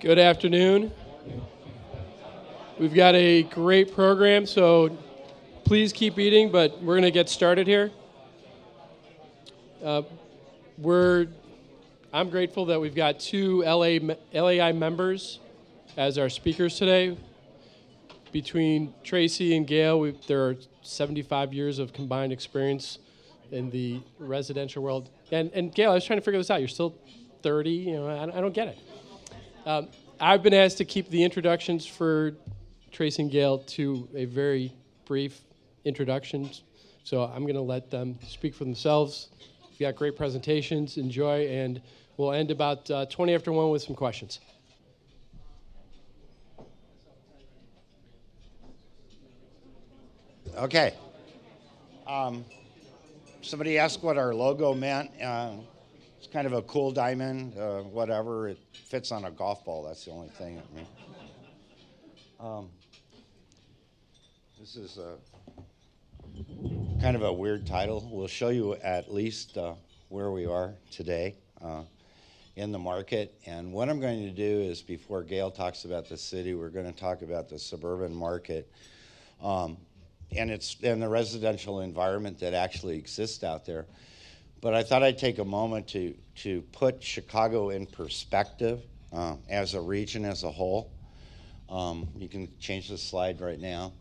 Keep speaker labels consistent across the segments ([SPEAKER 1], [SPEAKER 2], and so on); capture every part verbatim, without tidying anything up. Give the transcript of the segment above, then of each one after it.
[SPEAKER 1] Good afternoon. We've got a great program, so please keep eating, but we're going to get started here. Uh, we're, I'm grateful that we've got two L A, L A I members as our speakers today. Between Tracy and Gail, we, there are seventy-five years of combined experience in the residential world. And, and Gail, I was trying to figure this out. You're still thirty. You know, I, I don't get it. Um, I've been asked to keep the introductions for Tracy and Gail to a very brief introduction, so I'm going to let them speak for themselves. We've got great presentations. Enjoy, and we'll end about uh, twenty after one with some questions.
[SPEAKER 2] Okay. Um, somebody asked what our logo meant. Uh, it's kind of a cool diamond, uh, whatever. It fits on a golf ball. That's the only thing. I mean. Um, this is a kind of a weird title. We'll show you at least uh, where we are today uh, in the market. And what I'm going to do is, before Gail talks about the city, we're going to talk about the suburban market. Um, and it's and the residential environment that actually exists out there. But I thought I'd take a moment to, to put Chicago in perspective uh, as a region as a whole. Um, you can change the slide right now.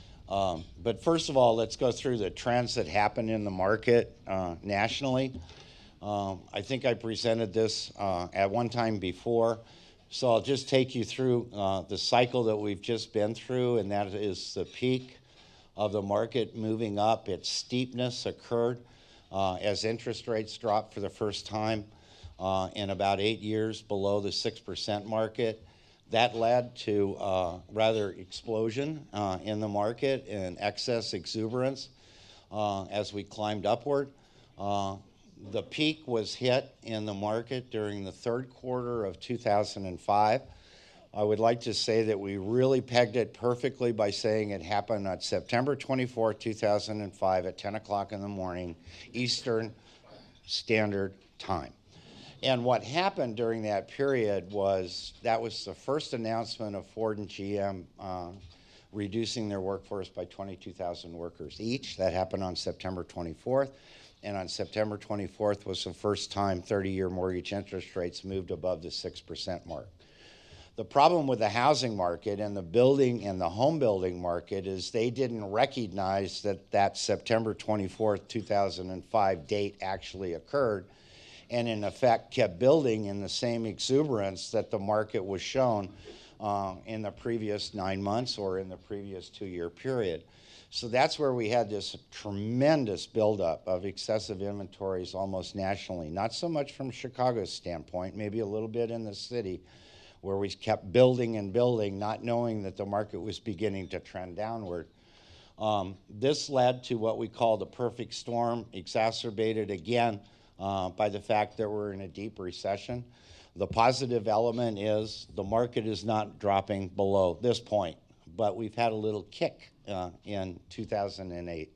[SPEAKER 2] Um, but first of all, let's go through the trends that happen in the market uh, nationally. Um, I think I presented this uh, at one time before, so I'll just take you through uh, the cycle that we've just been through, and that is the peak of the market moving up. Its steepness occurred uh, as interest rates dropped for the first time uh, in about eight years below the six percent market. That led to uh, rather explosion uh, in the market and excess exuberance uh, as we climbed upward. Uh, the peak was hit in the market during the third quarter of two thousand five. I would like to say that we really pegged it perfectly by saying it happened on September twenty-fourth, two thousand five at ten o'clock in the morning, Eastern Standard Time. And what happened during that period was that was the first announcement of Ford and G M uh, reducing their workforce by twenty-two thousand workers each. That happened on September twenty-fourth. And on September twenty-fourth was the first time thirty-year mortgage interest rates moved above the six percent mark. The problem with the housing market and the building and the home building market is they didn't recognize that that September twenty-fourth, two thousand five date actually occurred, and in effect kept building in the same exuberance that the market was shown uh, in the previous nine months or in the previous two-year period. So that's where we had this tremendous buildup of excessive inventories almost nationally, not so much from Chicago's standpoint, maybe a little bit in the city, where we kept building and building, not knowing that the market was beginning to trend downward. Um, this led to what we call the perfect storm, exacerbated again uh, by the fact that we're in a deep recession. The positive element is the market is not dropping below this point, but we've had a little kick uh, in two thousand eight.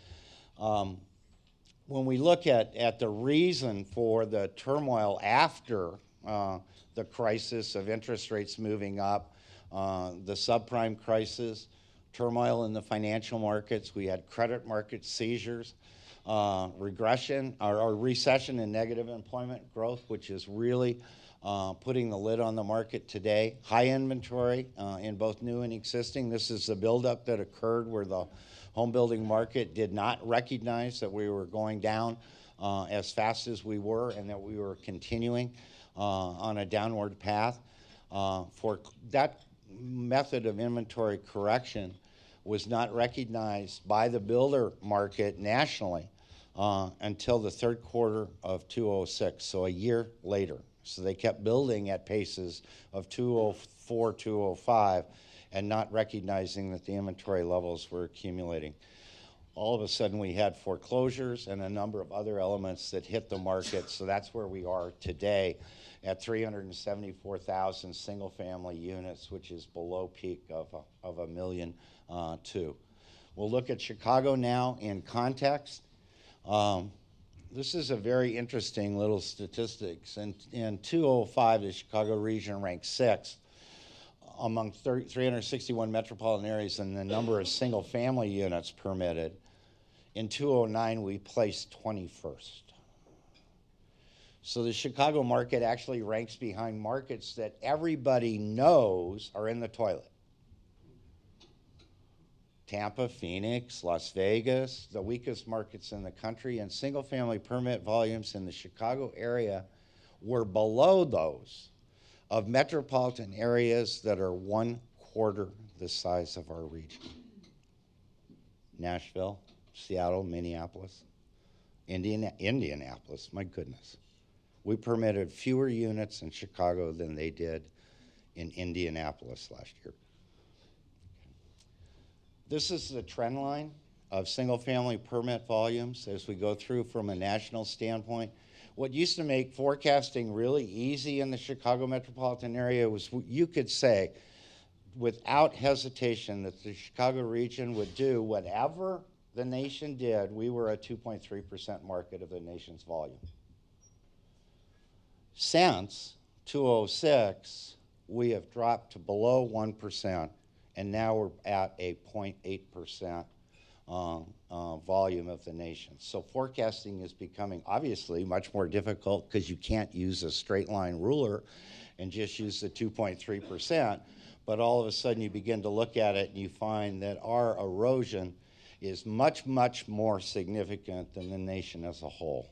[SPEAKER 2] Um, when we look at, at the reason for the turmoil after uh, the crisis of interest rates moving up, uh, the subprime crisis, turmoil in the financial markets. We had credit market seizures, uh, regression or, or recession and negative employment growth, which is really uh, putting the lid on the market today. High inventory uh, in both new and existing. This is the buildup that occurred where the home building market did not recognize that we were going down uh, as fast as we were and that we were continuing Uh, on a downward path. Uh, for that method of inventory correction was not recognized by the builder market nationally uh, until the third quarter of two thousand six, so a year later. So they kept building at paces of two thousand four, two thousand five, and not recognizing that the inventory levels were accumulating. All of a sudden we had foreclosures and a number of other elements that hit the market, so that's where we are today at three hundred seventy-four thousand single-family units, which is below peak of a, of a million uh, two. We'll look at Chicago now in context. Um, this is a very interesting little statistics. In, in two thousand five, the Chicago region ranked sixth among three hundred sixty-one metropolitan areas and the number of single-family units permitted, in two thousand nine we placed twenty-first. So the Chicago market actually ranks behind markets that everybody knows are in the toilet. Tampa, Phoenix, Las Vegas, the weakest markets in the country, and single-family permit volumes in the Chicago area were below those of metropolitan areas that are one quarter the size of our region. Nashville, Seattle, Minneapolis, Indiana, Indianapolis, my goodness. We permitted fewer units in Chicago than they did in Indianapolis last year. This is the trend line of single-family permit volumes as we go through from a national standpoint. What used to make forecasting really easy in the Chicago metropolitan area was you could say without hesitation that the Chicago region would do whatever the nation did. We were a two point three percent market of the nation's volume. Since two thousand six, we have dropped to below one percent, and now we're at a zero point eight percent uh, uh, volume of the nation. So forecasting is becoming obviously much more difficult because you can't use a straight line ruler and just use the two point three percent, but all of a sudden you begin to look at it and you find that our erosion is much, much more significant than the nation as a whole.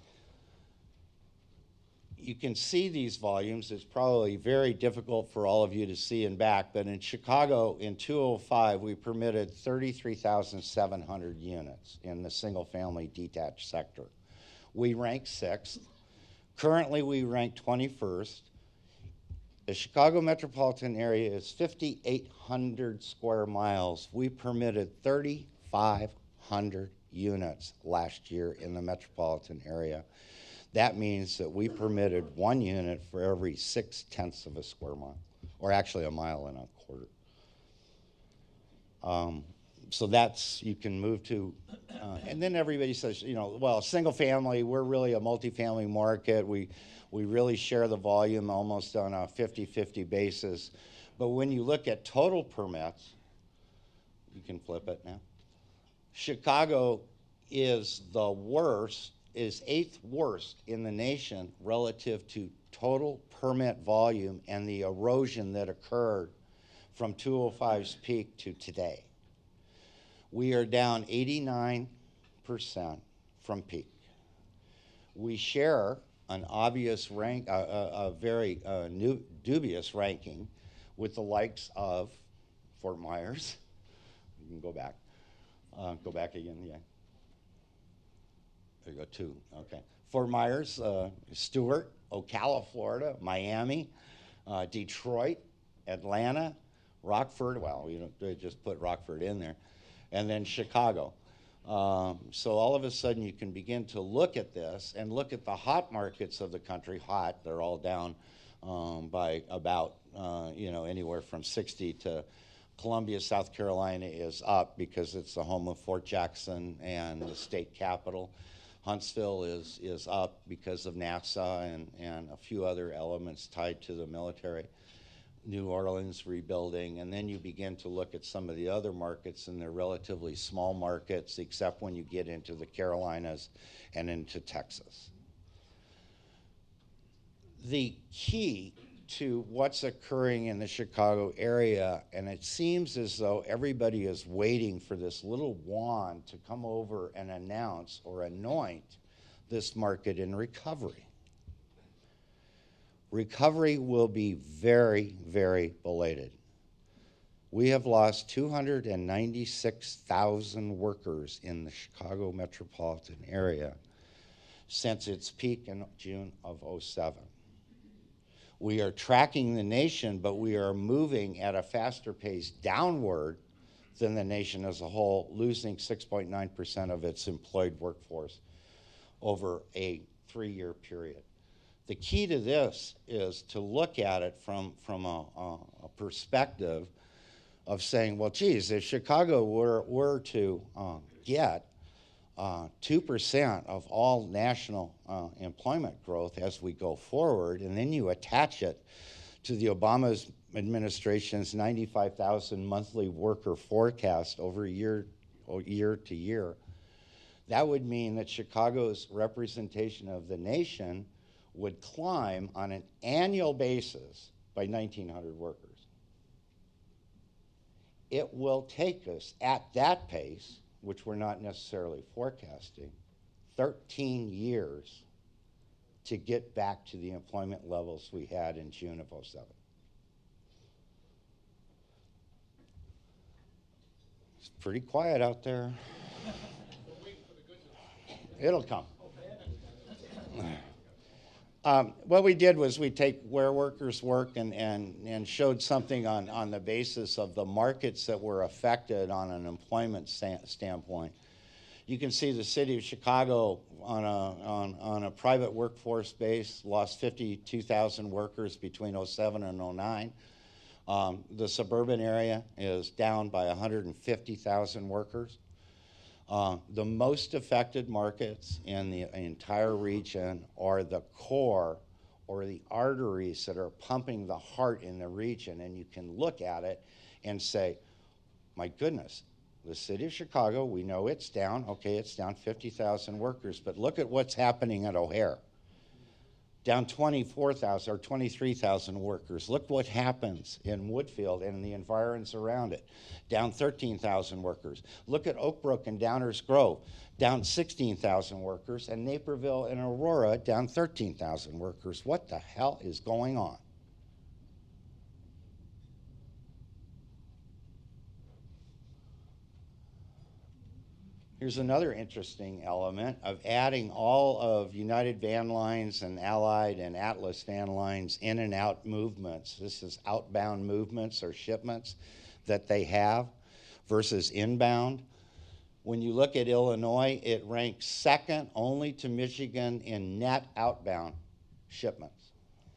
[SPEAKER 2] You can see these volumes. It's probably very difficult for all of you to see in back, but in Chicago in two thousand five, we permitted thirty-three thousand seven hundred units in the single-family detached sector. We ranked sixth. Currently, we rank twenty-first. The Chicago metropolitan area is five thousand eight hundred square miles. We permitted three thousand five hundred units last year in the metropolitan area. That means that we permitted one unit for every six tenths of a square mile, or actually a mile and a quarter. Um, so that's, you can move to, uh, and then everybody says, you know, well, single family, we're really a multifamily market. We, we really share the volume almost on a fifty fifty basis. But when you look at total permits, you can flip it now. Chicago is the worst, is eighth worst in the nation relative to total permit volume and the erosion that occurred from two thousand five's peak to today. We are down eighty-nine percent from peak. We share an obvious rank, uh, a, a very uh, new, dubious ranking with the likes of Fort Myers. You can go back. Uh, go back again, yeah. There you go, two, okay. Fort Myers, uh, Stewart, Ocala, Florida, Miami, uh, Detroit, Atlanta, Rockford, well, you don't just put Rockford in there, and then Chicago. Um, so all of a sudden you can begin to look at this and look at the hot markets of the country, hot, they're all down um, by about, uh, you know, anywhere from sixty to Columbia, South Carolina is up because it's the home of Fort Jackson and the state capital. Huntsville is, is up because of NASA and, and a few other elements tied to the military. New Orleans rebuilding, and then you begin to look at some of the other markets, and they're relatively small markets, except when you get into the Carolinas and into Texas. The key to what's occurring in the Chicago area, and it seems as though everybody is waiting for this little wand to come over and announce or anoint this market in recovery. Recovery will be very, very belated. We have lost two hundred ninety-six thousand workers in the Chicago metropolitan area since its peak in June of oh seven. We are tracking the nation, but we are moving at a faster pace downward than the nation as a whole, losing six point nine percent of its employed workforce over a three-year period. The key to this is to look at it from, from a, a, a perspective of saying, well, geez, if Chicago were, were to uh, get uh, two percent of all national uh, employment growth as we go forward, and then you attach it to the Obama's administration's ninety-five thousand monthly worker forecast over year, year to year, that would mean that Chicago's representation of the nation would climb on an annual basis by nineteen hundred workers. It will take us at that pace, which we're not necessarily forecasting, thirteen years to get back to the employment levels we had in June of oh seven. It's pretty quiet out there. It'll come. Um, what we did was we take where workers work and, and, and showed something on, on the basis of the markets that were affected on an employment sta- standpoint. You can see the city of Chicago on a, on, on a private workforce base lost fifty-two thousand workers between oh seven and oh nine. Um, the suburban area is down by one hundred fifty thousand workers. Uh, the most affected markets in the entire region are the core or the arteries that are pumping the heart in the region. And you can look at it and say, my goodness, the city of Chicago, we know it's down. Okay, it's down fifty thousand workers, but look at what's happening at O'Hare. Down twenty-four thousand or twenty-three thousand workers. Look what happens in Woodfield and the environs around it. Down thirteen thousand workers. Look at Oak Brook and Downers Grove, down sixteen thousand workers, and Naperville and Aurora down thirteen thousand workers. What the hell is going on? Here's another interesting element of adding all of United Van Lines and Allied and Atlas Van Lines in and out movements. This is outbound movements or shipments that they have versus inbound. When you look at Illinois, it ranks second only to Michigan in net outbound shipments.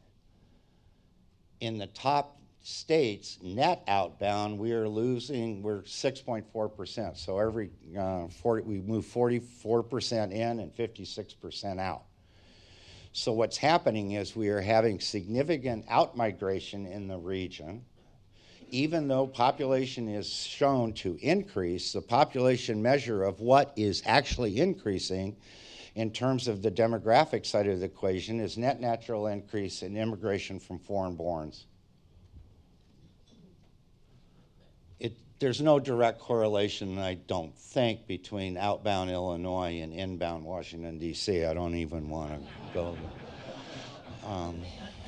[SPEAKER 2] In the top states, net outbound, we are losing, we're six point four percent. So every, uh, forty, we move forty-four percent in and fifty-six percent out. So what's happening is we are having significant outmigration in the region. Even though population is shown to increase, the population measure of what is actually increasing in terms of the demographic side of the equation is net natural increase in immigration from foreign borns. It, there's no direct correlation, I don't think, between outbound Illinois and inbound Washington, D C. I don't even want to go there. Um,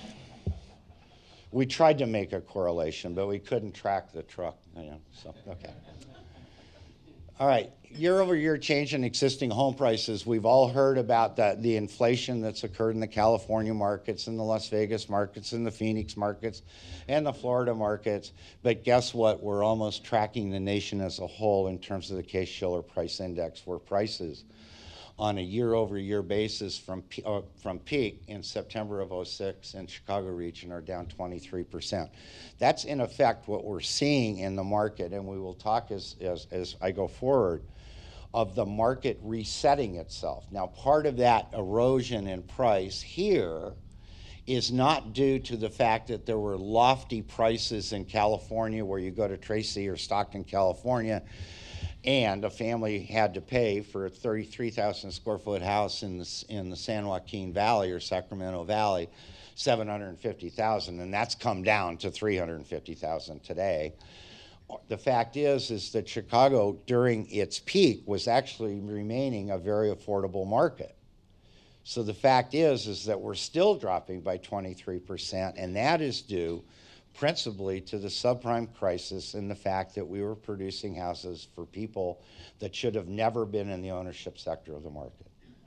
[SPEAKER 2] we tried to make a correlation, but we couldn't track the truck. You know, so, okay. All right, year over year change in existing home prices. We've all heard about the, the inflation that's occurred in the California markets and the Las Vegas markets and the Phoenix markets and the Florida markets. But guess what? We're almost tracking the nation as a whole in terms of the Case-Shiller Price Index, where prices on a year over year basis from, uh, from peak in September of oh six in Chicago region are down twenty-three percent. That's in effect what we're seeing in the market, and we will talk as, as, as I go forward of the market resetting itself. Now, part of that erosion in price here is not due to the fact that there were lofty prices in California where you go to Tracy or Stockton, California, and a family had to pay for a thirty-three thousand square foot house in the, in the San Joaquin Valley or Sacramento Valley, seven hundred fifty thousand, and that's come down to three hundred fifty thousand today. The fact is, is that Chicago during its peak was actually remaining a very affordable market. So the fact is, is that we're still dropping by twenty-three percent, and that is due principally to the subprime crisis and the fact that we were producing houses for people that should have never been in the ownership sector of the market.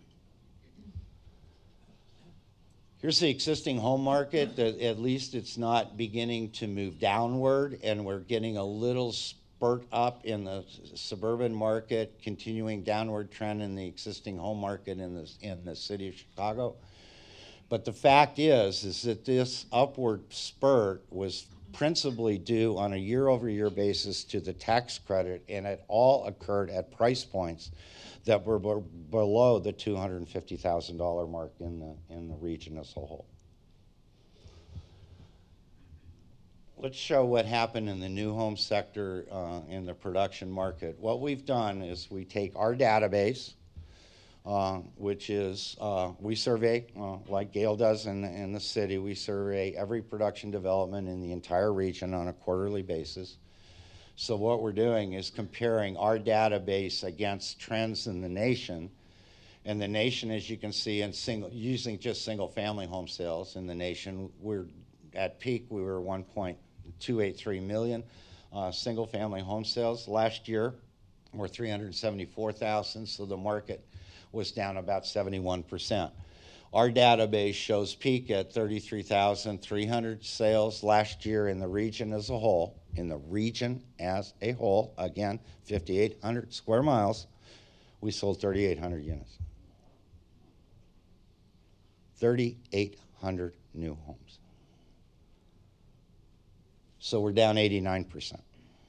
[SPEAKER 2] Here's the existing home market. That at least it's not beginning to move downward, and we're getting a little spurt up in the suburban market, continuing downward trend in the existing home market in the, in the city of Chicago. But the fact is, is that this upward spurt was principally due on a year-over-year basis to the tax credit, and it all occurred at price points that were b- below the two hundred fifty thousand dollars mark in the, in the region as a whole. let's show what happened in the new home sector uh, in the production market. What we've done is we take our database, uh, which is, uh, we survey, uh, like Gail does in, in the city, we survey every production development in the entire region on a quarterly basis. So what we're doing is comparing our database against trends in the nation. And the nation, as you can see, in single, using just single-family home sales in the nation, we're at peak, we were one point two eight three million uh, single-family home sales. Last year, we're three hundred seventy-four thousand, so the market was down about seventy-one percent. Our database shows peak at thirty-three thousand three hundred sales last year in the region as a whole. In the region as a whole, again, fifty-eight hundred square miles, we sold thirty-eight hundred units. thirty-eight hundred new homes. So we're down eighty-nine percent.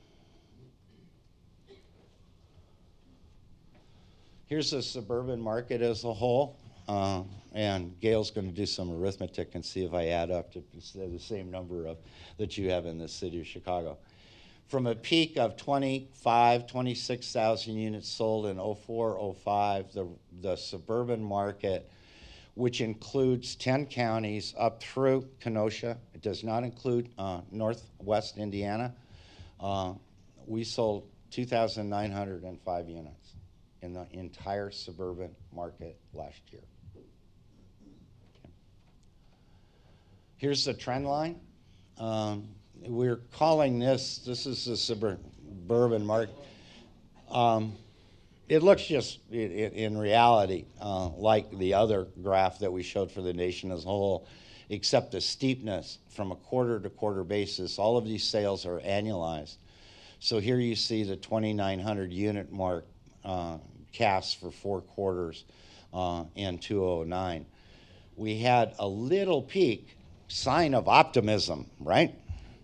[SPEAKER 2] Here's the suburban market as a whole. Uh, and Gail's going to do some arithmetic and see if I add up to the same number of that you have in the city of Chicago. From a peak of twenty-five, twenty-six thousand units sold in oh four, oh five, the, the suburban market, which includes ten counties up through Kenosha. It does not include uh, northwest Indiana. Uh, we sold two thousand nine hundred five units in the entire suburban market last year. Okay. Here's the trend line. Um, we're calling this, this is the suburban market. Um, It looks just, it, it, in reality, uh, like the other graph that we showed for the nation as a whole, except the steepness from a quarter-to-quarter basis. All of these sales are annualized. So here you see the twenty-nine hundred unit mark uh, cast for four quarters uh, in two thousand nine. We had a little peak, sign of optimism, right?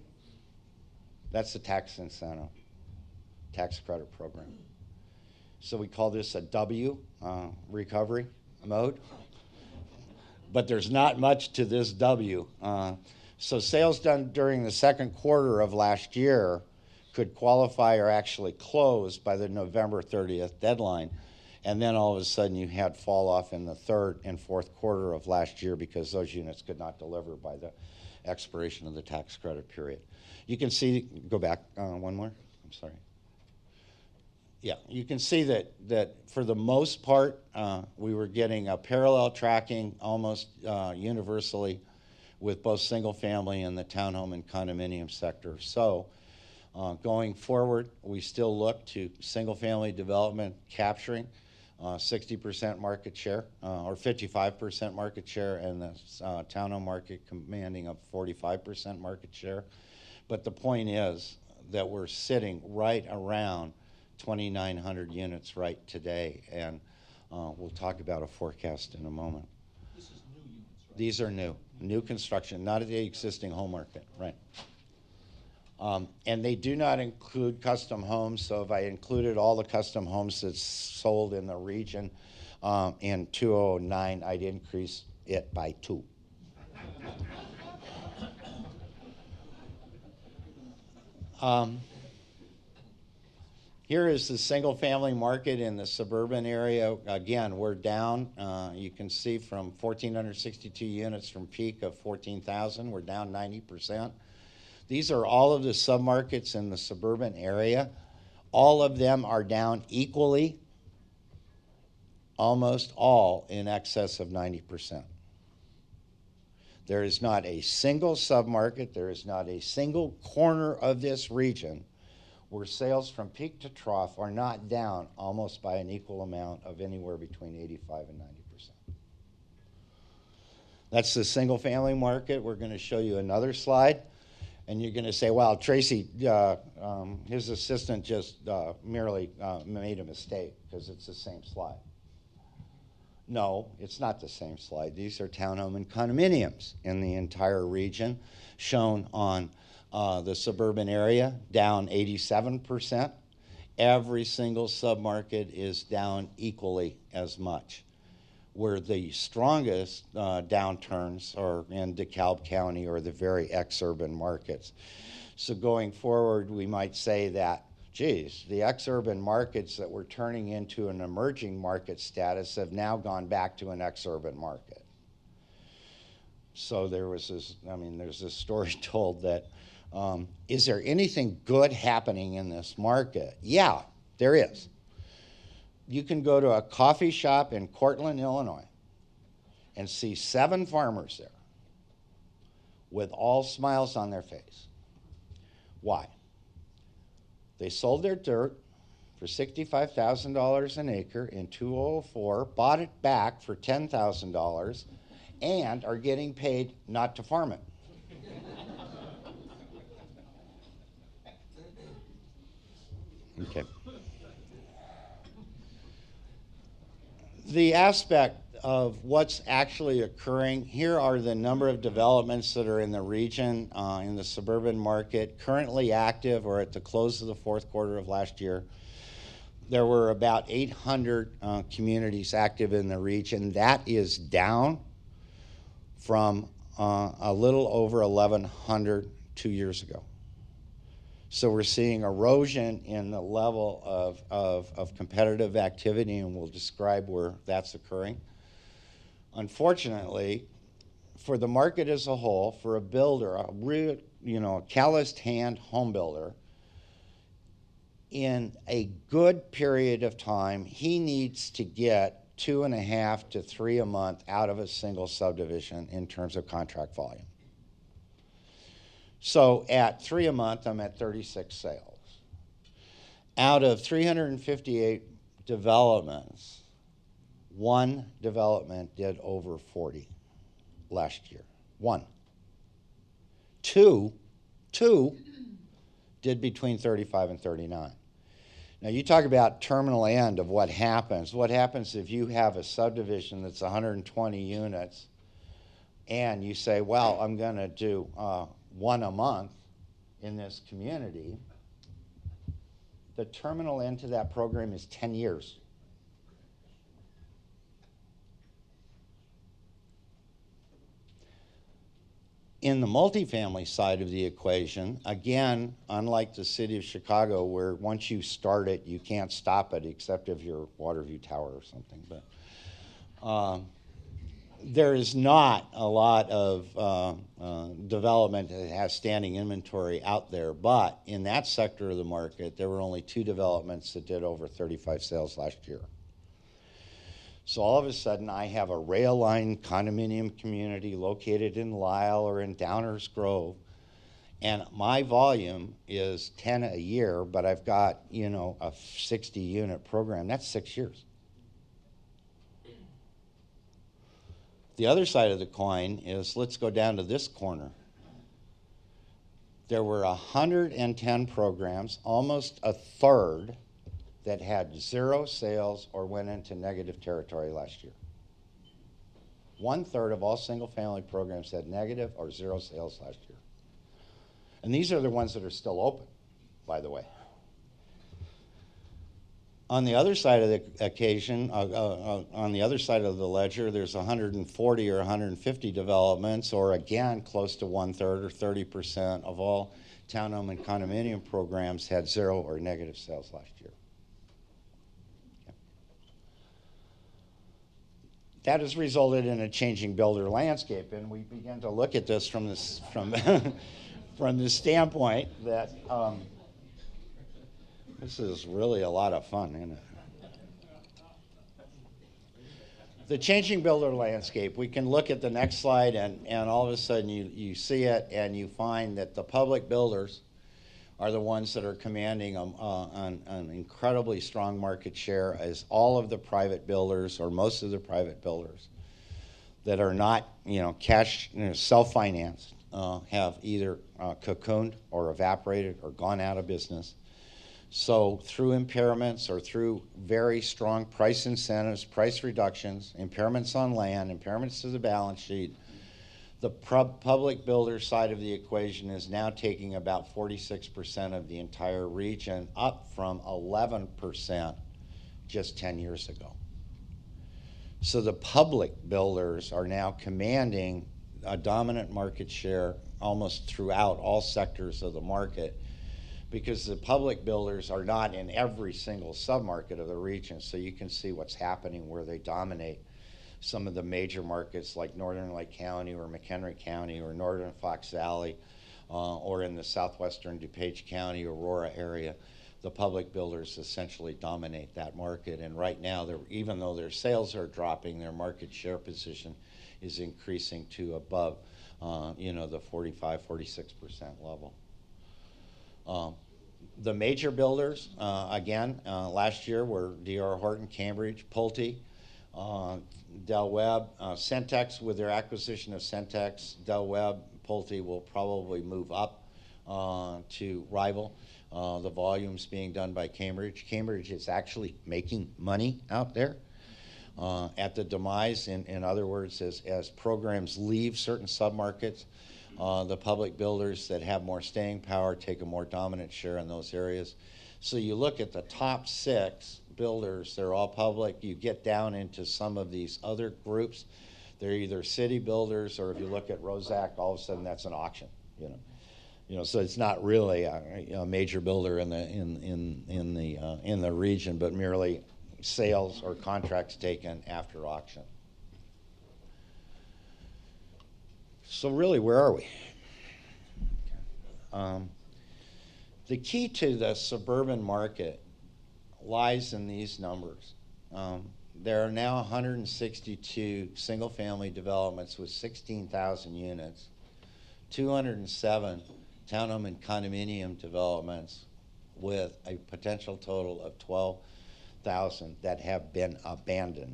[SPEAKER 2] That's the tax incentive, tax credit program. So we call this a W, uh, recovery mode. But there's not much to this W. Uh, so sales done during the second quarter of last year could qualify or actually close by the November thirtieth deadline. And then all of a sudden you had fall off in the third and fourth quarter of last year because those units could not deliver by the expiration of the tax credit period. You can see, go back uh, one more, I'm sorry. Yeah, you can see that, that for the most part, uh, we were getting a parallel tracking almost uh, universally with both single family and the townhome and condominium sector. So uh, going forward, we still look to single family development capturing uh, sixty percent market share uh, or fifty-five percent market share, and the uh, townhome market commanding a forty-five percent market share. But the point is that we're sitting right around twenty-nine hundred units right today, and uh, we'll talk about a forecast in a moment.
[SPEAKER 3] This is new units, right?
[SPEAKER 2] These are new, new construction, not the existing home market, right? Um, and they do not include custom homes, so if I included all the custom homes that's sold in the region um, in two thousand nine, I'd increase it by two. um, Here is the single-family market in the suburban area. Again, we're down. Uh, you can see from one thousand four hundred sixty-two units from peak of fourteen thousand. We're down ninety percent. These are all of the submarkets in the suburban area. All of them are down equally, almost all in excess of ninety percent. There is not a single submarket, there is not a single corner of this region where sales from peak to trough are not down almost by an equal amount of anywhere between eighty-five and ninety percent. That's the single family market. We're going to show you another slide, and you're going to say, well, Tracy, uh, um, his assistant just uh, merely uh, made a mistake because it's the same slide. No, it's not the same slide. These are townhome and condominiums in the entire region shown on Uh, the suburban area, down eighty-seven percent. Every single submarket is down equally as much. Where the strongest uh, downturns are in DeKalb County or the very exurban markets. So going forward, we might say that, geez, the ex-urban markets that were turning into an emerging market status have now gone back to an ex-urban market. So there was this, I mean, there's this story told that, um, is there anything good happening in this market? Yeah, there is. You can go to a coffee shop in Cortland, Illinois, and see seven farmers there with all smiles on their face. Why? They sold their dirt for sixty-five thousand dollars an acre in two thousand four, bought it back for ten thousand dollars, and are getting paid not to farm it. Okay. The aspect of what's actually occurring, here are the number of developments that are in the region, uh, in the suburban market, currently active or at the close of the fourth quarter of last year. There were about eight hundred uh, communities active in the region. That is down from uh, a little over eleven hundred two years ago. So we're seeing erosion in the level of, of, of competitive activity, and we'll describe where that's occurring. Unfortunately, for the market as a whole, for a builder, a real, you know, calloused hand home builder, in a good period of time, he needs to get two and a half to three a month out of a single subdivision in terms of contract volume. So at three a month, I'm at thirty-six sales. Out of three hundred fifty-eight developments, one development did over forty last year. One. Two, two did between thirty-five and thirty-nine. Now you talk about terminal end of what happens. What happens if you have a subdivision that's one hundred twenty units and you say, well, I'm going to do uh, one a month in this community? The terminal end to that program is ten years. In the multifamily side of the equation, again, unlike the city of Chicago, where once you start it, you can't stop it except if you're Waterview Tower or something. But um, there is not a lot of uh, uh, development that has standing inventory out there. But in that sector of the market, there were only two developments that did over thirty-five sales last year. So all of a sudden, I have a rail line condominium community located in Lisle or in Downers Grove, and my volume is ten a year, but I've got, you know, a sixty unit program. That's six years. The other side of the coin is, let's go down to this corner. There were one hundred ten programs, almost a third, that had zero sales or went into negative territory last year. One third of all single family programs had negative or zero sales last year. And these are the ones that are still open, by the way. On the other side of the occasion, uh, uh, uh, on the other side of the ledger, there's one hundred forty or one hundred fifty developments, or again, close to one third or thirty percent of all townhome and condominium programs had zero or negative sales last year. That has resulted in a changing builder landscape, and we begin to look at this from this from from the standpoint that um, this is really a lot of fun, isn't it? The changing builder landscape. We can look at the next slide, and and all of a sudden you you see it, and you find that the public builders are the ones that are commanding a, uh, an, an incredibly strong market share, as all of the private builders, or most of the private builders that are not, you know, cash, you know, self-financed, uh, have either uh, cocooned or evaporated or gone out of business. So through impairments or through very strong price incentives, price reductions, impairments on land, impairments to the balance sheet, the public builder side of the equation is now taking about forty-six percent of the entire region, up from eleven percent just ten years ago. So the public builders are now commanding a dominant market share almost throughout all sectors of the market, because the public builders are not in every single submarket of the region. So you can see what's happening where they dominate some of the major markets like Northern Lake County or McHenry County or Northern Fox Valley, uh, or in the southwestern DuPage County, Aurora area. The public builders essentially dominate that market. And right now, even though their sales are dropping, their market share position is increasing to above, uh, you know, the forty-five, forty-six percent level. Um, the major builders, uh, again, uh, last year were D R Horton, Cambridge, Pulte, uh, Del Webb, uh, Centex. With their acquisition of Centex, Del Webb, Pulte will probably move up uh, to rival uh, the volumes being done by Cambridge. Cambridge is actually making money out there. Uh, at the demise, in, in other words, as, as programs leave certain submarkets, uh, the public builders that have more staying power take a more dominant share in those areas. So you look at the top six builders, they're all public. You get down into some of these other groups, they're either city builders, or if you look at Rosac, all of a sudden that's an auction, you know. You know, so it's not really a, a major builder in the in in in the uh, in the region, but merely sales or contracts taken after auction. So really, where are we? Um, the key to the suburban market lies in these numbers. Um, there are now one hundred sixty-two single-family developments with sixteen thousand units, two hundred seven townhome and condominium developments with a potential total of twelve thousand that have been abandoned.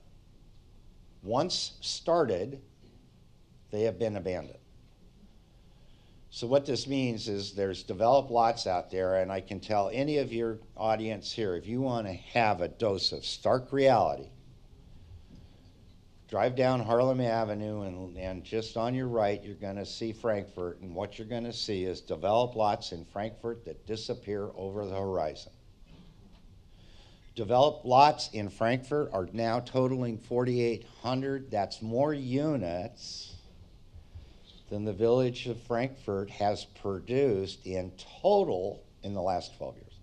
[SPEAKER 2] Once started, they have been abandoned. So what this means is there's developed lots out there, and I can tell any of your audience here, if you want to have a dose of stark reality, drive down Harlem Avenue, and, and just on your right, you're going to see Frankfurt, and what you're going to see is developed lots in Frankfurt that disappear over the horizon. Developed lots in Frankfurt are now totaling forty-eight hundred. That's more units than the village of Frankfurt has produced in total in the last twelve years.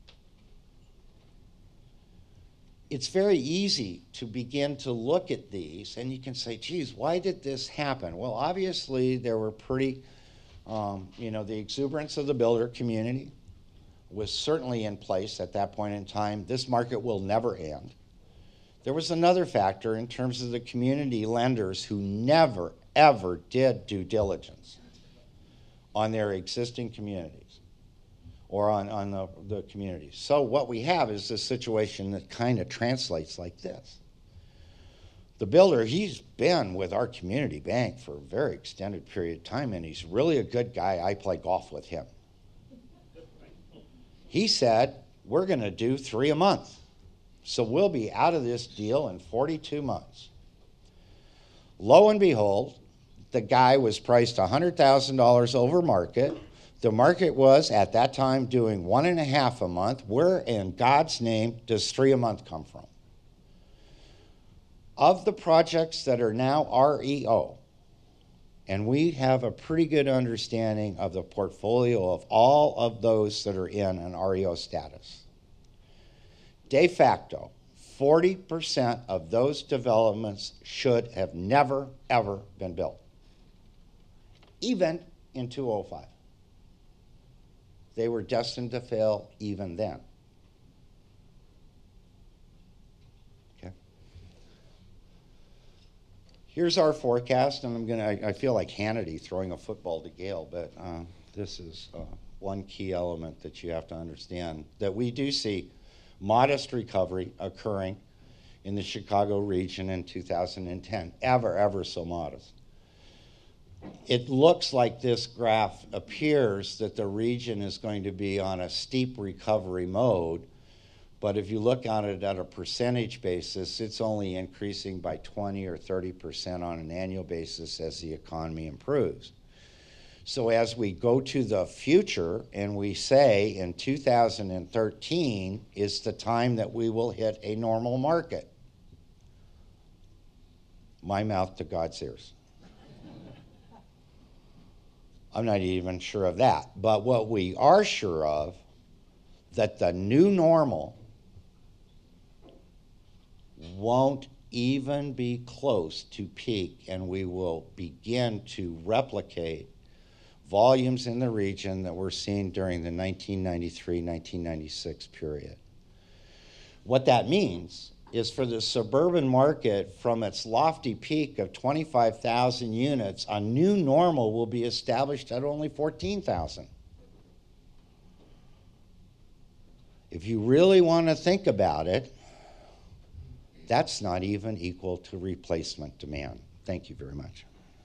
[SPEAKER 2] It's very easy to begin to look at these, and you can say, geez, why did this happen? Well, obviously, there were pretty, um, you know, the exuberance of the builder community was certainly in place at that point in time. This market will never end. There was another factor in terms of the community lenders who never, ever did due diligence on their existing communities or on, on the, the communities. So what we have is this situation that kind of translates like this. The builder, he's been with our community bank for a very extended period of time, and he's really a good guy. I play golf with him. He said, we're going to do three a month. So we'll be out of this deal in forty-two months. Lo and behold, the guy was priced one hundred thousand dollars over market. The market was, at that time, doing one and a half a month. Where in God's name does three a month come from? Of the projects that are now R E O, and we have a pretty good understanding of the portfolio of all of those that are in an R E O status. De facto, forty percent of those developments should have never, ever been built, even in two thousand five. They were destined to fail even then. Okay. Here's our forecast, and I'm gonna, I feel like Hannity throwing a football to Gale, but uh, this is uh, one key element that you have to understand, that we do see modest recovery occurring in the Chicago region in two thousand ten, ever, ever so modest. It looks like this graph appears that the region is going to be on a steep recovery mode, but if you look at it at a percentage basis, it's only increasing by twenty or thirty percent on an annual basis as the economy improves. So as we go to the future and we say in two thousand thirteen is the time that we will hit a normal market. My mouth to God's ears. I'm not even sure of that. But what we are sure of, that the new normal won't even be close to peak, and we will begin to replicate volumes in the region that we're seeing during the nineteen ninety-three nineteen ninety-six period. What that means is for the suburban market, from its lofty peak of twenty-five thousand units, a new normal will be established at only fourteen thousand. If you really want to think about it, that's not even equal to replacement demand. Thank you very much.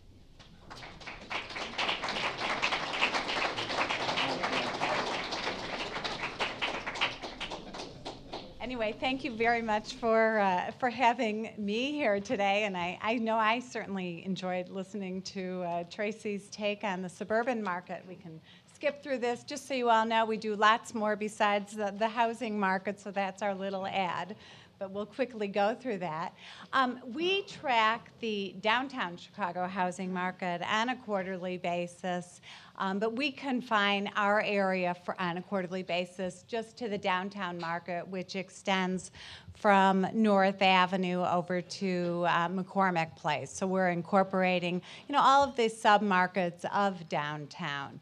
[SPEAKER 4] Anyway, thank you very much for uh, for having me here today, and I, I know I certainly enjoyed listening to uh, Tracy's take on the suburban market. We can skip through this. Just so you all know, we do lots more besides the, the housing market, so that's our little ad. But we'll quickly go through that. Um, we track the downtown Chicago housing market on a quarterly basis, um, but we confine our area for, on a quarterly basis just to the downtown market, which extends from North Avenue over to uh, McCormick Place. So we're incorporating, you know, all of the submarkets of downtown.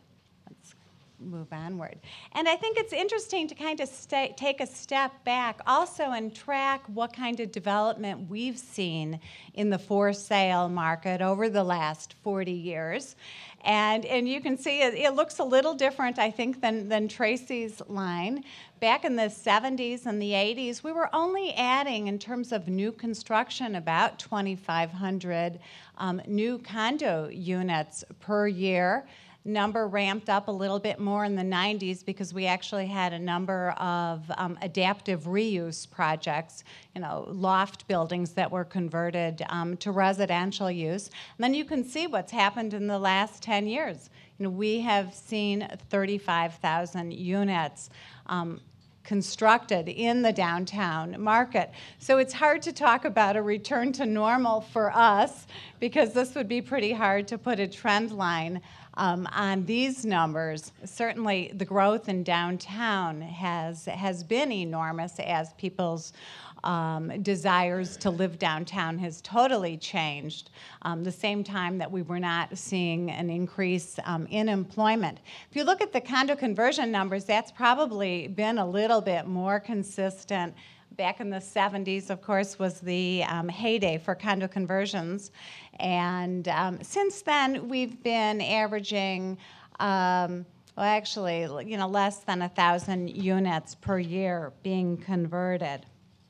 [SPEAKER 4] Move onward. And I think it's interesting to kind of stay, take a step back also and track what kind of development we've seen in the for sale market over the last forty years. And, and you can see it, it looks a little different, I think, than, than Tracy's line. Back in the seventies and the eighties, we were only adding, in terms of new construction, about twenty-five hundred um, new condo units per year. Number ramped up a little bit more in the nineties because we actually had a number of um, adaptive reuse projects, you know, loft buildings that were converted um, to residential use. And then you can see what's happened in the last ten years. You know, we have seen thirty-five thousand units um, constructed in the downtown market. So it's hard to talk about a return to normal for us because this would be pretty hard to put a trend line Um, on these numbers. Certainly the growth in downtown has has been enormous as people's um, desires to live downtown has totally changed. Um, the same time that we were not seeing an increase um, in employment. If you look at the condo conversion numbers, that's probably been a little bit more consistent. Back in the seventies, of course, was the um, heyday for condo conversions. And um, since then, we've been averaging, um, well, actually, you know, less than one thousand units per year being converted.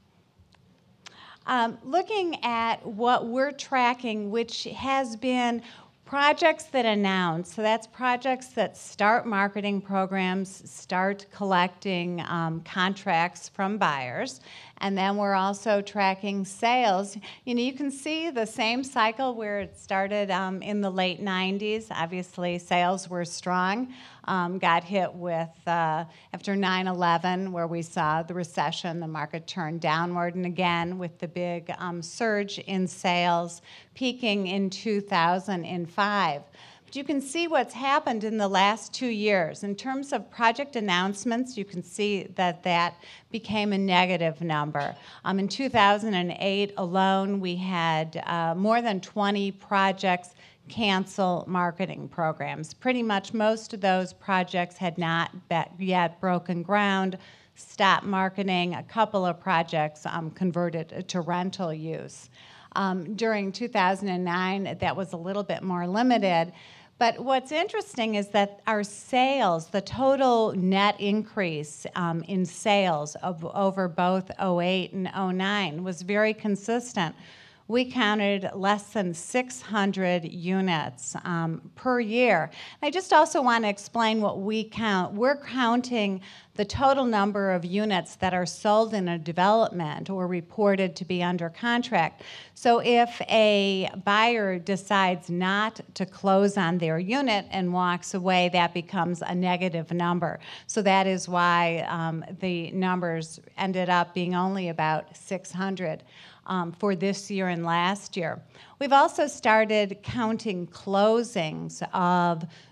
[SPEAKER 4] Um, looking at what we're tracking, which has been projects that announce, so that's projects that start marketing programs, start collecting um, contracts from buyers, and then we're also tracking sales. You know, you can see the same cycle where it started um, in the late nineties. Obviously, sales were strong, um, got hit with, uh, after nine eleven, where we saw the recession, the market turned downward, and again with the big um, surge in sales, peaking in two thousand five. But you can see what's happened in the last two years. In terms of project announcements, you can see that that became a negative number. Um, in two thousand eight alone, we had uh, more than twenty projects cancel marketing programs. Pretty much most of those projects had not yet broken ground, stopped marketing. A couple of projects um, converted to rental use. Um, during two thousand nine, that was a little bit more limited. But what's interesting is that our sales, the total net increase um, in sales of over both oh eight and oh nine was very consistent. We counted less than six hundred units um, per year. I just also want to explain what we count. We're counting the total number of units that are sold in a development or reported to be under contract. So if a buyer decides not to close on their unit and walks away, that becomes a negative number. So that is why um, the numbers ended up being only about six hundred. Um, for this year and last year. We've also started counting closings of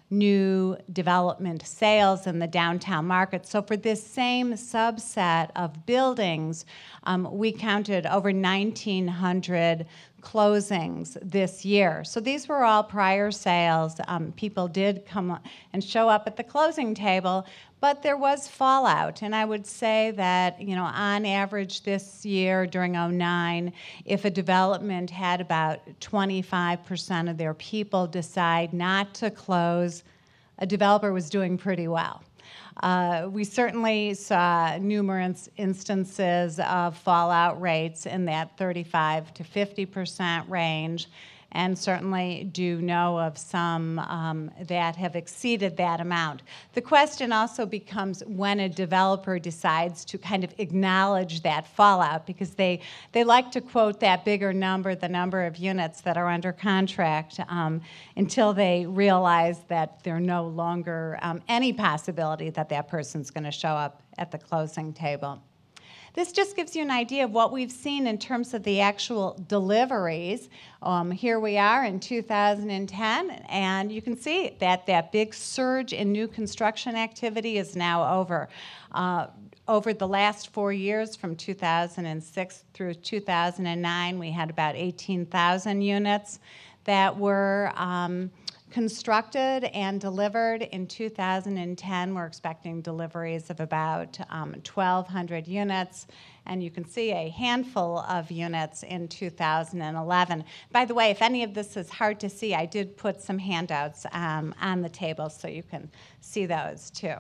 [SPEAKER 4] new development sales in the downtown market. So for this same subset of buildings, um, we counted over nineteen hundred closings this year. So these were all prior sales. Um, people did come and show up at the closing table, but there was fallout. And I would say that, you know, on average this year during oh nine, if a development had about twenty-five percent of their people decide not to close, a developer was doing pretty well. Uh, we certainly saw numerous instances of fallout rates in that thirty-five to fifty percent range, and certainly do know of some um, that have exceeded that amount. The question also becomes when a developer decides to kind of acknowledge that fallout, because they, they like to quote that bigger number, the number of units that are under contract, um, until they realize that there's no longer um, any possibility that that person's going to show up at the closing table. This just gives you an idea of what we've seen in terms of the actual deliveries. Um, here we are in two thousand ten, and you can see that that big surge in new construction activity is now over. Uh, over the last four years, from two thousand six through two thousand nine, we had about eighteen thousand units that were um, constructed and delivered. In two thousand ten, we're expecting deliveries of about um, twelve hundred units, and you can see a handful of units in two thousand eleven. By the way, if any of this is hard to see, I did put some handouts um, on the table so you can see those too.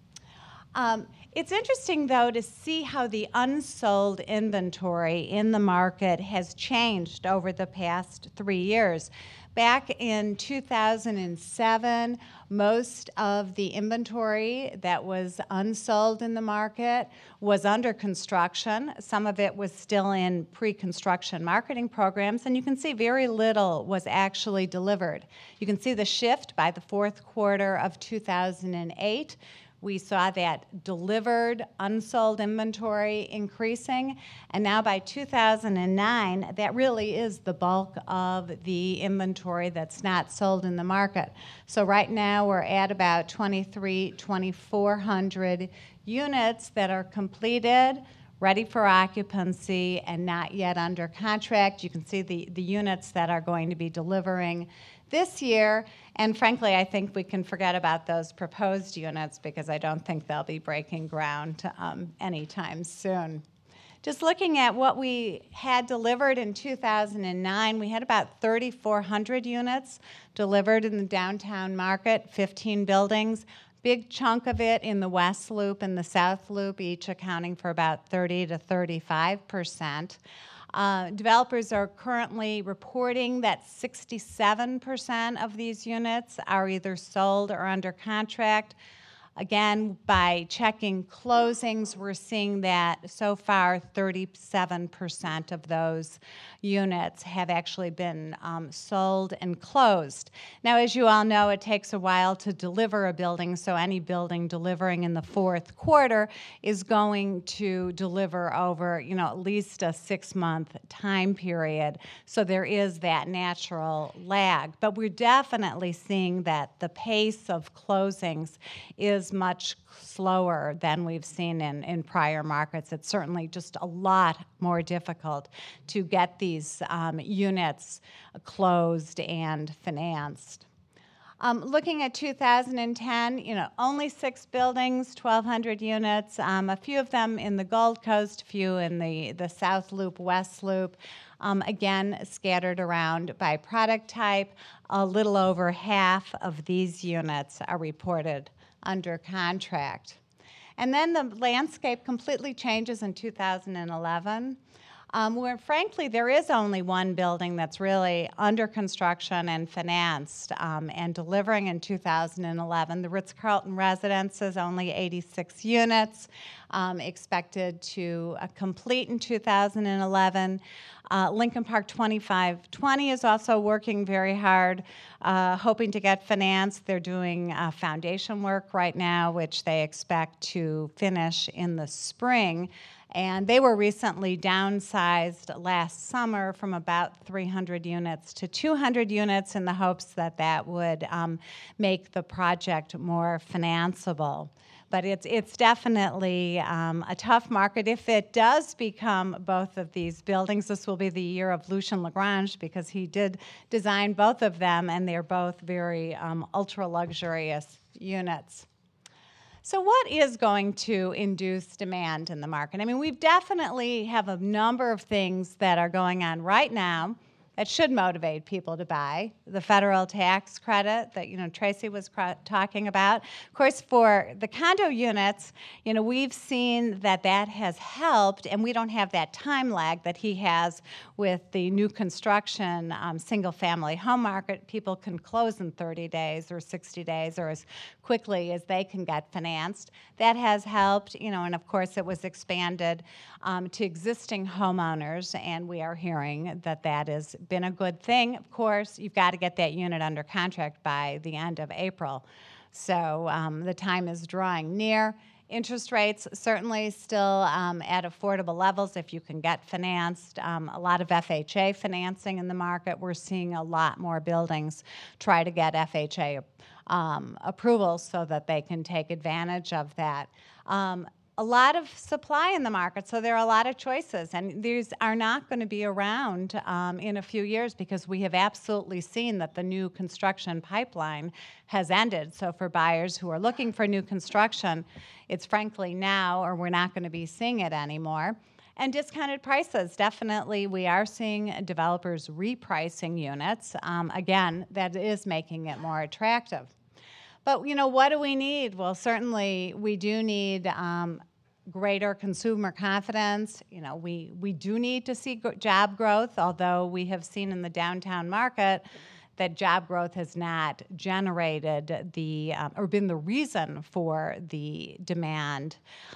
[SPEAKER 4] Um, It's interesting, though, to see how the unsold inventory in the market has changed over the past three years. Back in two thousand seven, most of the inventory that was unsold in the market was under construction. Some of it was still in pre-construction marketing programs, and you can see very little was actually delivered. You can see the shift by the fourth quarter of two thousand eight. We saw that delivered, unsold inventory increasing, and now by two thousand nine, that really is the bulk of the inventory that's not sold in the market. So right now we're at about twenty-three, twenty-four hundred units that are completed, ready for occupancy, and not yet under contract. You can see the, the units that are going to be delivering this year, and frankly, I think we can forget about those proposed units because I don't think they'll be breaking ground um, anytime soon. Just looking at what we had delivered in two thousand nine, we had about thirty-four hundred units delivered in the downtown market, fifteen buildings. Big chunk of it in the West Loop and the South Loop, each accounting for about thirty to thirty-five percent. Uh, developers are currently reporting that sixty-seven percent of these units are either sold or under contract. Again, by checking closings, we're seeing that so far thirty-seven percent of those units have actually been um, sold and closed. Now, as you all know, it takes a while to deliver a building, so any building delivering in the fourth quarter is going to deliver over, you know, at least a six-month time period. So there is that natural lag. But we're definitely seeing that the pace of closings is much slower than we've seen in, in prior markets. It's certainly just a lot more difficult to get these um, units closed and financed. Um, looking at two thousand ten, you know, only six buildings, twelve hundred units, um, a few of them in the Gold Coast, a few in the, the South Loop, West Loop, um, again, scattered around by product type. A little over half of these units are reported under contract. And then the landscape completely changes in two thousand eleven, um, where frankly there is only one building that's really under construction and financed um, and delivering in two thousand eleven. The Ritz-Carlton Residences, only eighty-six units, um, expected to uh, complete in two thousand eleven. Uh, Lincoln Park twenty-five twenty is also working very hard, uh, hoping to get financed. They're doing uh, foundation work right now, which they expect to finish in the spring. And they were recently downsized last summer from about three hundred units to two hundred units in the hopes that that would um, make the project more financeable. But it's, it's definitely um, a tough market. If it does become both of these buildings, this will be the year of Lucien Lagrange because he did design both of them, and they're both very um, ultra-luxurious units. So what is going to induce demand in the market? I mean, we definitely have a number of things that are going on right now that should motivate people to buy. The federal tax credit that, you know, Tracy was talking about. Of course, for the condo units, you know, we've seen that that has helped, and we don't have that time lag that he has with the new construction um, single-family home market. People can close in thirty days or sixty days or as quickly as they can get financed. That has helped, you know, and of course it was expanded um, to existing homeowners, and we are hearing that that has been a good thing. Of course, you've got to get that unit under contract by the end of April. So um, the time is drawing near. Interest rates certainly still um, at affordable levels if you can get financed. Um, a lot of F H A financing in the market. We're seeing a lot more buildings try to get F H A um, approval so that they can take advantage of that. Um, a lot of supply in the market, so there are a lot of choices, and these are not going to be around um, in a few years because we have absolutely seen that the new construction pipeline has ended. So for buyers who are looking for new construction, it's frankly now, or we're not going to be seeing it anymore. And discounted prices, definitely we are seeing developers repricing units. Um, again, that is making it more attractive. But, you know, what do we need? Well, certainly we do need um, greater consumer confidence. You know, we, we do need to see gr- job growth, although we have seen in the downtown market that job growth has not generated the, um, or been the reason for the demand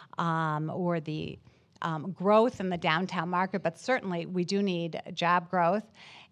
[SPEAKER 4] um, or the um, growth in the downtown market, but certainly we do need job growth.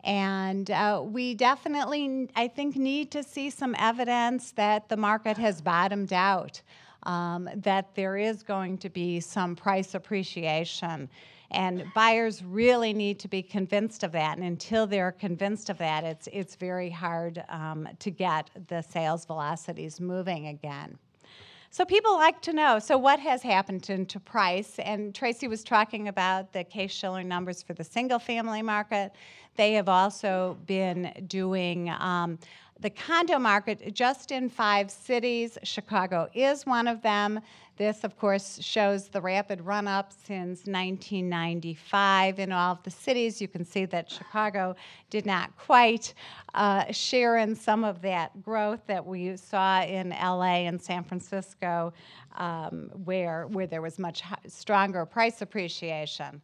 [SPEAKER 4] And uh, we definitely, I think, need to see some evidence that the market has bottomed out, um, that there is going to be some price appreciation. And buyers really need to be convinced of that. And until they're convinced of that, it's, it's very hard um, to get the sales velocities moving again. So people like to know, so what has happened to, to price? And Tracy was talking about the Case-Shiller numbers for the single-family market. They have also been doing um, the condo market just in five cities. Chicago is one of them. This, of course, shows the rapid run-up since nineteen ninety-five in all of the cities. You can see that Chicago did not quite uh, share in some of that growth that we saw in L A and San Francisco, um, where, where there was much stronger price appreciation.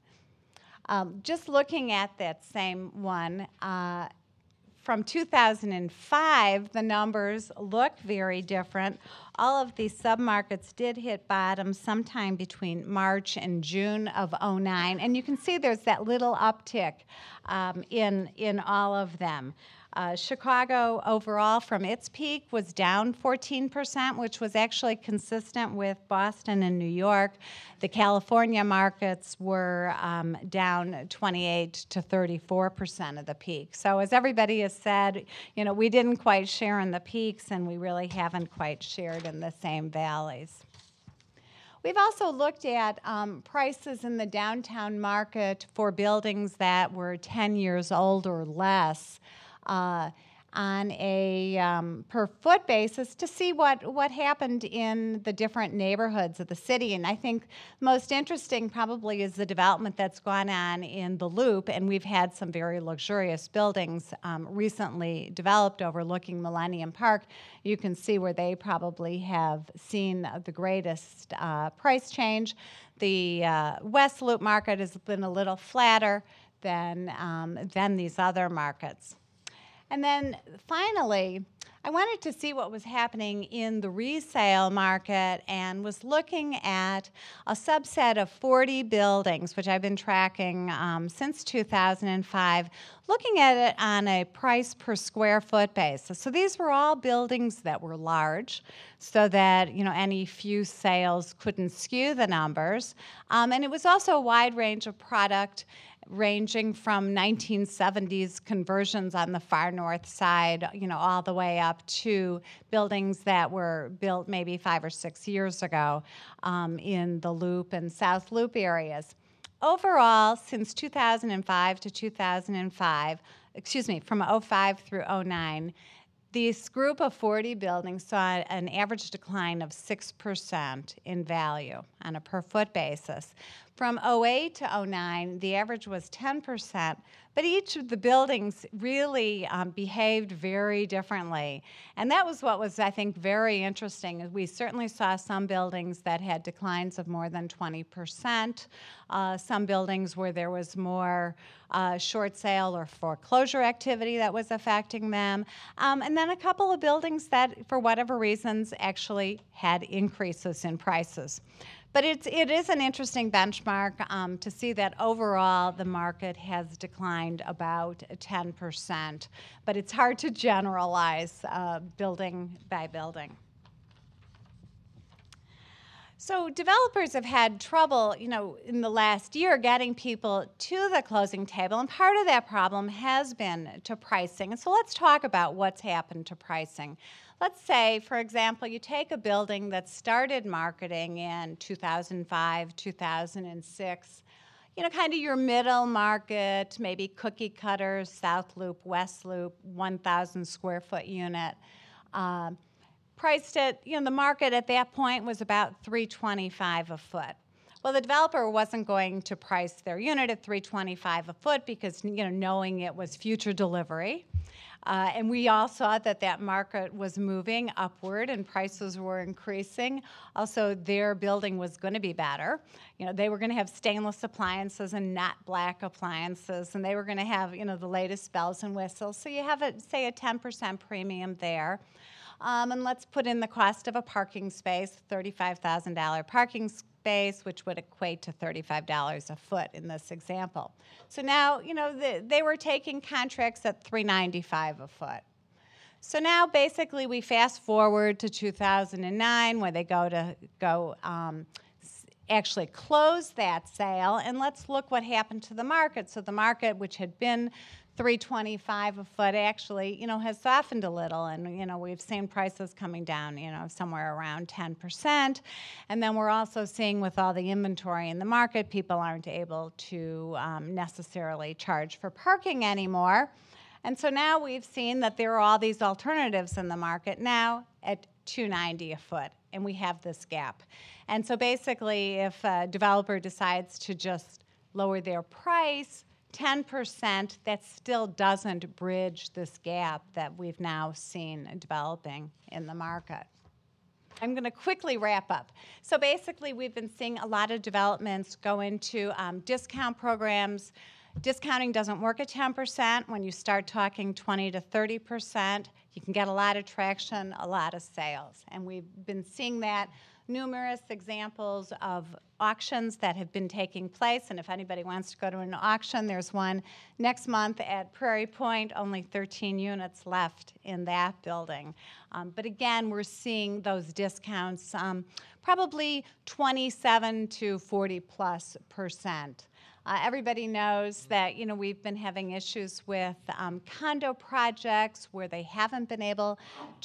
[SPEAKER 4] Um, just looking at that same one, uh, from two thousand five, the numbers look very different. All of these submarkets did hit bottom sometime between March and June of oh nine, and you can see there's that little uptick um, in, in all of them. Uh, Chicago overall from its peak was down fourteen percent, which was actually consistent with Boston and New York. The California markets were um, down twenty-eight to thirty-four percent of the peak. So as everybody has said, you know, we didn't quite share in the peaks, and we really haven't quite shared in the same valleys. We've also looked at um, prices in the downtown market for buildings that were ten years old or less. Uh, on a um, per foot basis to see what, what happened in the different neighborhoods of the city. And I think most interesting probably is the development that's gone on in the Loop, and we've had some very luxurious buildings um, recently developed overlooking Millennium Park. You can see where they probably have seen the greatest uh, price change. The uh, West Loop market has been a little flatter than, um, than these other markets. And then finally, I wanted to see what was happening in the resale market and was looking at a subset of forty buildings, which I've been tracking um, since two thousand five, looking at it on a price per square foot basis. So these were all buildings that were large, so that you know any few sales couldn't skew the numbers. Um, and it was also a wide range of product, ranging from nineteen seventies conversions on the far north side, you know, all the way up to buildings that were built maybe five or six years ago um, in the Loop and South Loop areas. Overall, since two thousand five to two thousand five, excuse me, from oh five through oh nine, this group of forty buildings saw an average decline of six percent in value on a per foot basis. From oh eight to oh nine, the average was ten percent, but each of the buildings really um, behaved very differently. And that was what was, I think, very interesting. We certainly saw some buildings that had declines of more than twenty percent, uh, some buildings where there was more uh, short sale or foreclosure activity that was affecting them, um, and then a couple of buildings that, for whatever reasons, actually had increases in prices. But it's, it is an interesting benchmark um, to see that overall the market has declined about ten percent. But it's hard to generalize uh, building by building. So developers have had trouble, you know, in the last year getting people to the closing table, and part of that problem has been to pricing. And so let's talk about what's happened to pricing. Let's say, for example, you take a building that started marketing in two thousand five, two thousand six, you know, kind of your middle market, maybe cookie cutters, South Loop, West Loop, one thousand square foot unit. Um, priced at, you know, the market at that point was about three twenty-five a foot. Well, the developer wasn't going to price their unit at three twenty-five a foot because, you know, knowing it was future delivery. Uh, and we all saw that that market was moving upward and prices were increasing. Also, their building was going to be better. You know, they were going to have stainless appliances and not black appliances, and they were going to have, you know, the latest bells and whistles. So you have, a, say, a ten percent premium there. Um, and let's put in the cost of a parking space, thirty-five thousand dollars parking space, which would equate to thirty-five dollars a foot in this example. So now, you know, the, they were taking contracts at three ninety-five a foot. So now, basically, we fast forward to two thousand nine, where they go to go um, actually close that sale, and let's look what happened to the market. So the market, which had been three twenty-five a foot, actually, you know, has softened a little, and you know, we've seen prices coming down, you know, somewhere around ten percent. And then we're also seeing, with all the inventory in the market, people aren't able to um, necessarily charge for parking anymore. And so now we've seen that there are all these alternatives in the market now at two ninety a foot, and we have this gap. And so basically, if a developer decides to just lower their price ten percent, that still doesn't bridge this gap that we've now seen developing in the market. I'm going to quickly wrap up. So basically, we've been seeing a lot of developments go into um, discount programs. Discounting doesn't work at ten percent. When you start talking twenty to thirty percent, you can get a lot of traction, a lot of sales. And we've been seeing that, numerous examples of auctions that have been taking place. And if anybody wants to go to an auction, there's one next month at Prairie Point, only thirteen units left in that building. Um, but again, we're seeing those discounts, um, probably twenty-seven to forty plus percent. Uh, everybody knows that, you know, we've been having issues with um, condo projects where they haven't been able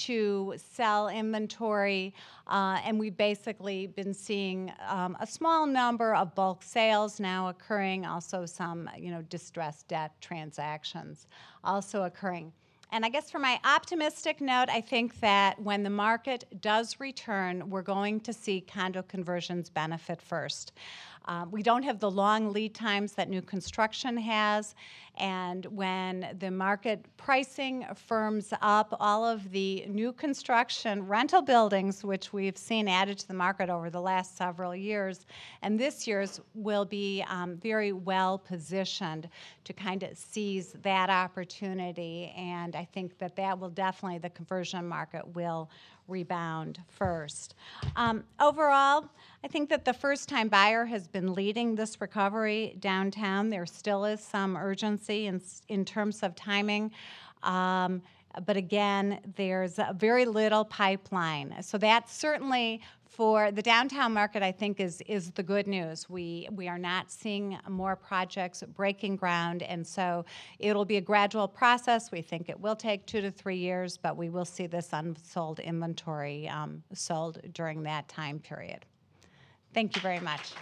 [SPEAKER 4] to sell inventory, uh, and we've basically been seeing um, a small number of bulk sales now occurring, also some, you know, distressed debt transactions also occurring. And I guess for my optimistic note, I think that when the market does return, we're going to see condo conversions benefit first. Um, we don't have the long lead times that new construction has, and when the market pricing firms up, all of the new construction rental buildings, which we've seen added to the market over the last several years, and this year's will be um, very well positioned to kind of seize that opportunity, and I think that that will definitely, the conversion market will rebound first. Um, overall, I think that the first-time buyer has been leading this recovery downtown. There still is some urgency in, in terms of timing. Um, but again, there's a very little pipeline. So that's certainly for the downtown market, I think, is, is the good news. We, we are not seeing more projects breaking ground, and so it'll be a gradual process. We think it will take two to three years, but we will see this unsold inventory um, sold during that time period. Thank you very much.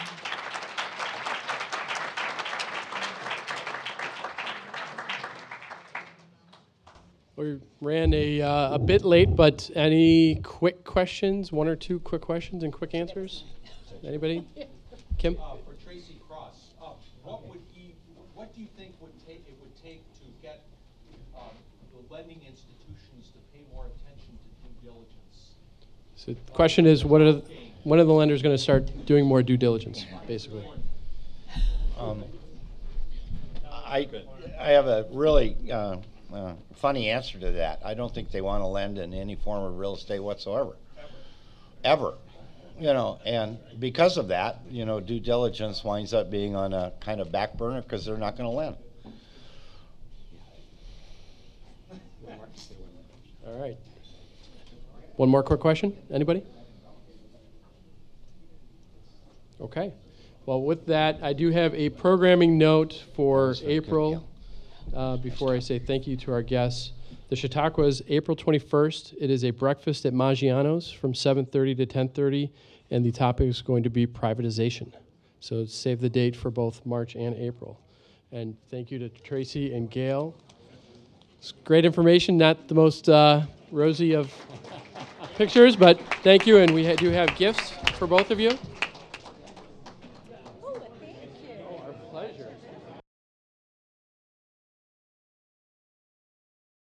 [SPEAKER 1] We ran a, uh, a bit late, but any quick questions? One or two quick questions and quick answers? Anybody? Kim?
[SPEAKER 3] Uh, for Tracy Cross, uh, what would he, what do you think would take it would take to get um, the lending institutions to pay more attention to due diligence?
[SPEAKER 1] So the question is, what are the, when are the lenders going to start doing more due diligence, basically?
[SPEAKER 2] Um, I, I have a really uh, uh, funny answer to that. I don't think they want to lend in any form of real estate whatsoever. Ever. You know, and because of that, you know, due diligence winds up being on a kind of back burner because they're not going to lend.
[SPEAKER 1] All right. One more quick question. Anybody? Okay. Well, with that, I do have a programming note for April. Uh, before I say thank you to our guests, the Chautauqua is April twenty-first. It is a breakfast at Maggiano's from seven thirty to ten thirty, and the topic is going to be privatization. So save the date for both March and April. And thank you to Tracy and Gail. It's great information, not the most uh, rosy of pictures, but thank you, and we ha- do have gifts for both of you.